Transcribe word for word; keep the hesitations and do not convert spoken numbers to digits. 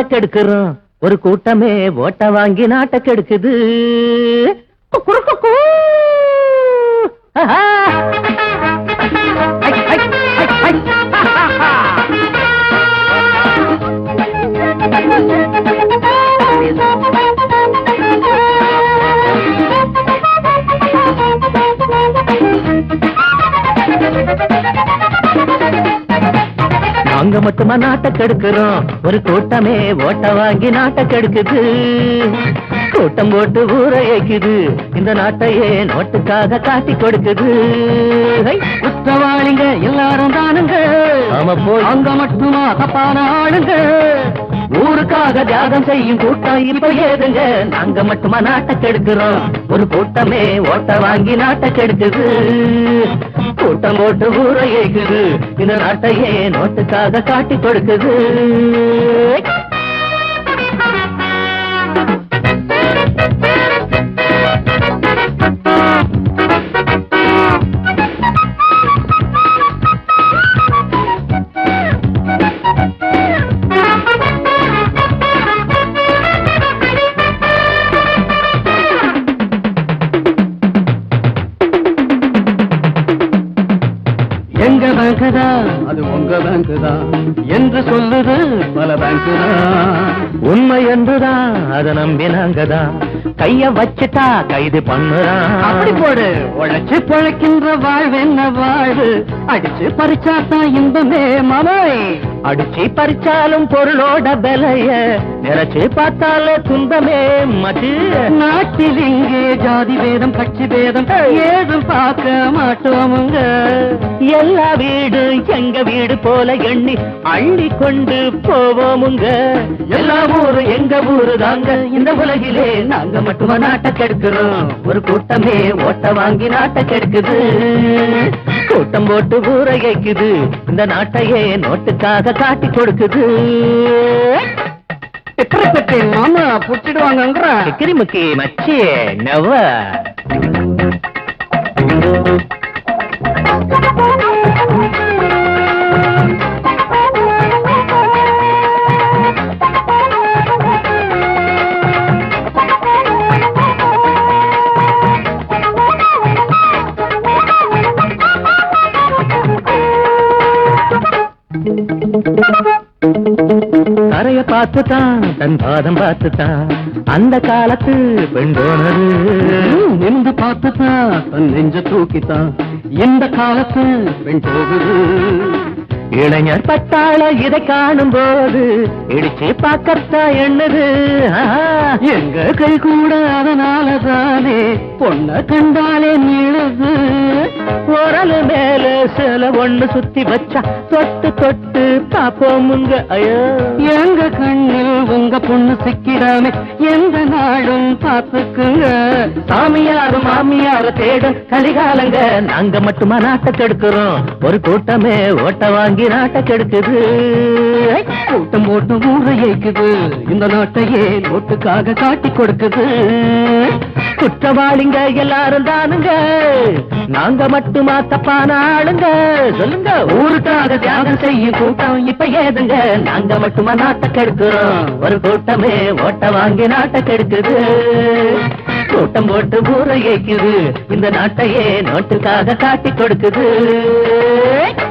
நாட்டை கெடுக்கிறோம், ஒரு கூட்டமே ஓட்ட வாங்கி நாட்டை கெடுக்குது. நாங்க மட்டுமா நாட்டை கெடுக்கிறோம், ஒரு கூட்டமே ஓட்ட வாங்கி நாட்டை கெடுக்குது. கூட்டம் போட்டு ஊரை ஏக்குது, இந்த நாட்டையே நோட்டுக்காக காட்டி கொடுக்குது. குற்றவாளிங்க எல்லாரும் தானுங்க, ஆமா போய் அங்க மட்டுமா தப்பான ஆளுங்க. ஊருக்காக தியாகம் செய்யும் கூட்டம் இப்ப ஏதுங்க. நாங்க மட்டுமா நாட்டை கெடுக்கிறோம், ஒரு கூட்டமே ஓட்ட வாங்கி நாட்டை கெடுக்குது. கூட்டம் போட்டு ஊரை ஏக்குது, இந்த நாட்டையே நோட்டுக்காக காட்டி கொடுக்குது. எங்க பேங்க் தான் அது உங்க பேங்க் தான் என்று சொல்லுது பல பேங்க் தான். உண்மை என்றுதான் அதை நம்பினாங்கதான், கைய வச்சுட்டா கைது பண்ணுறான். அப்படி போடு, உழைச்சு பழைக்கின்ற வாழ்வென்ன வாழ்வு, அடிச்சு பறிச்சாத்தான் இன்பமே மாமாய். அடிச்சு பறிச்சாலும் பொருளோட விலைய நிறைச்சு பார்த்தால துன்பமே மது. நாட்டில் இங்கே ஜாதி வேதம் கட்சி வேதம் ஏதும் பார்க்க மாட்டோமுங்க. எல்லா வீடு எங்க வீடு போல எண்ணி அள்ளி கொண்டு போவோமுங்க. எல்லா ஊரு எங்க ஊரு தாங்க, இந்த உலகிலே நாங்க மட்டுமா நாட்டை கெடுக்கிறோம், ஒரு கூட்டமே ஓட்ட வாங்கி நாட்டை கெடுக்குது. கூட்டம் போட்டு ஊரை ஏக்குது, இந்த நாட்டையே நோட்டுக்காக காட்டி கொடுக்குது. மாமா புடிச்சிடுவாங்க கிரிமுக்கி மச்சி நவ. கரைய பார்த்துதான் தன் பாதம் பார்த்துதான் அந்த காலத்து பெண் போனது. நின்று பார்த்துதான் தன் நெஞ்ச தூக்கித்தான் இந்த காலத்து பெண் போகுது. இளைஞர் பட்டாள இதை காணும் போது இடிச்சு பார்க்கத்தா எண்ணுது. எங்க கை கூட அதனாலதானே பொண்ண கண்டாலே நீளுது. உரலு மேல சில ஒண்ணு சுத்தி வச்சா தொட்டு தொட்டு பாப்போமுங்க. ஐயோ எங்க கண்ணில் உங்க பொண்ணு சிக்கிடாம எந்த நாளும் பார்த்துக்குங்க. சாமியாரு மாமியார தேடும் கலிகாலங்க, நாங்க மட்டுமா நாட்டை கெடுக்கிறோம், ஒரு கூட்டமே ஓட்ட வாங்கி நாட்டை கெடுக்குது. கூட்டம் போட்டு ஊரை ஏக்குது, இந்த நாட்டையே நோட்டுக்காக காட்டி கொடுக்குது. குற்றவாளிங்க எல்லாரும் தானுங்க, நாங்க மட்டுமா தப்பான ஆளுங்க. சொல்லுங்க, ஊருக்காக தியாகம் செய்யும் கூட்டம் இப்ப ஏதுங்க. நாங்க மட்டுமா நாட்டை கெடுக்கிறோம், ஒரு கூட்டமே ஓட்ட வாங்கி நாட்டை கெடுக்குது. கூட்டம் போட்டு ஊரை ஏக்குது, இந்த நாட்டையே நோட்டுக்காக காட்டி கொடுக்குது.